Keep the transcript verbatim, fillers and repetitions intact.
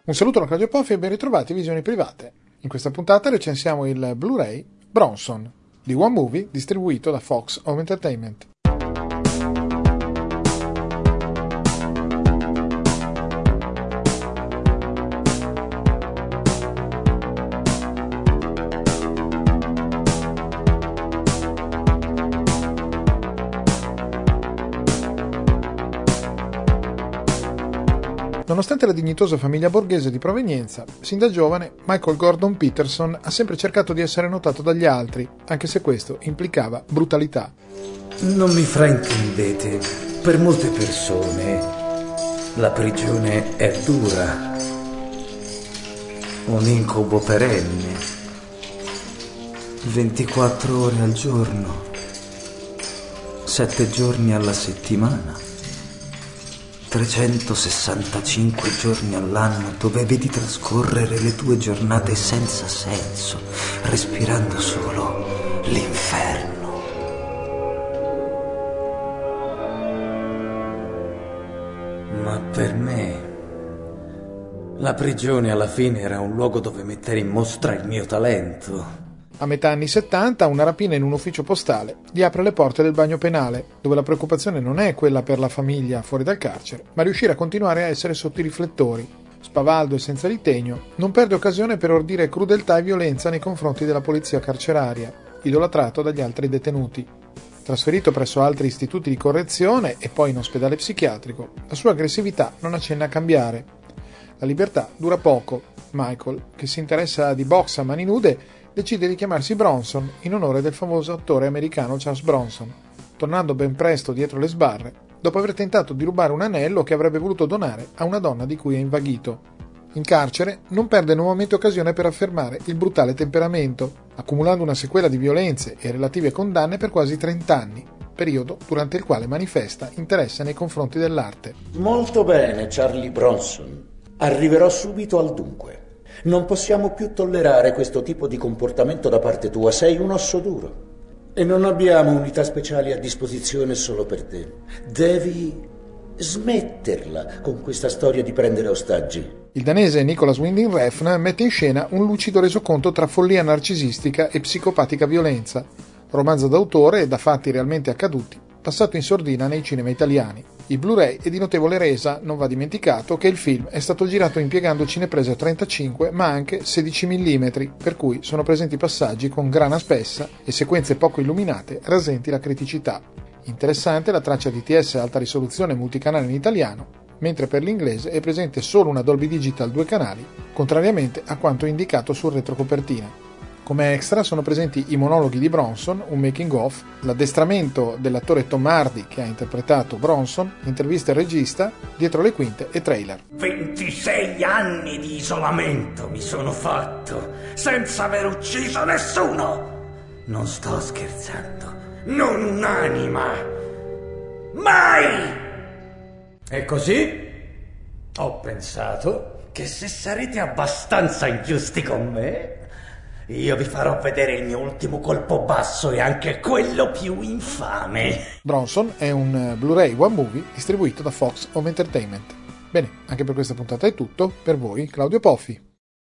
Un saluto da Claudio Poffi e ben ritrovati a Visioni Private. In questa puntata recensiamo il Blu-ray Bronson di One Movie, distribuito da Fox Home Entertainment. Nonostante la dignitosa famiglia borghese di provenienza, sin da giovane Michael Gordon Peterson ha sempre cercato di essere notato dagli altri, anche se questo implicava brutalità. Non mi fraintendete, per molte persone la prigione è dura, un incubo perenne, ventiquattro ore al giorno, sette giorni alla settimana, trecentosessantacinque giorni all'anno dove vedi trascorrere le tue giornate senza senso, respirando solo l'inferno. Ma per me la prigione alla fine era un luogo dove mettere in mostra il mio talento. A metà anni settanta, una rapina in un ufficio postale gli apre le porte del bagno penale, dove la preoccupazione non è quella per la famiglia fuori dal carcere, ma riuscire a continuare a essere sotto i riflettori. Spavaldo e senza ritegno, non perde occasione per ordire crudeltà e violenza nei confronti della polizia carceraria, idolatrato dagli altri detenuti. Trasferito presso altri istituti di correzione e poi in ospedale psichiatrico, la sua aggressività non accenna a cambiare. La libertà dura poco. Michael, che si interessa di box a mani nude, decide di chiamarsi Bronson in onore del famoso attore americano Charles Bronson, tornando ben presto dietro le sbarre dopo aver tentato di rubare un anello che avrebbe voluto donare a una donna di cui è invaghito. In carcere non perde nuovamente occasione per affermare il brutale temperamento, accumulando una sequela di violenze e relative condanne per quasi trenta anni, periodo durante il quale manifesta interesse nei confronti dell'arte. Molto bene, Charlie Bronson. Arriverò subito al dunque. Non possiamo più tollerare questo tipo di comportamento da parte tua, sei un osso duro. E non abbiamo unità speciali a disposizione solo per te. Devi smetterla con questa storia di prendere ostaggi. Il danese Nicolas Winding Refn mette in scena un lucido resoconto tra follia narcisistica e psicopatica violenza, romanzo d'autore e da fatti realmente accaduti, passato in sordina nei cinema italiani. Il Blu-ray è di notevole resa, non va dimenticato che il film è stato girato impiegando cineprese a trentacinque ma anche sedici millimetri, per cui sono presenti passaggi con grana spessa e sequenze poco illuminate rasenti la criticità. Interessante la traccia D T S alta risoluzione multicanale in italiano, mentre per l'inglese è presente solo una Dolby Digital due canali, contrariamente a quanto indicato sul retrocopertina. Come extra sono presenti i monologhi di Bronson, un making of, l'addestramento dell'attore Tom Hardy che ha interpretato Bronson, interviste al regista, dietro le quinte e trailer. ventisei anni di isolamento mi sono fatto, senza aver ucciso nessuno. Non sto scherzando, non un'anima. Mai! E così ho pensato Che se sarete abbastanza ingiusti con me, io vi farò vedere il mio ultimo colpo basso e anche quello più infame. Bronson è un Blu-ray One Movie distribuito da Fox Home Entertainment. Bene, anche per questa puntata è tutto. Per voi, Claudio Poffi.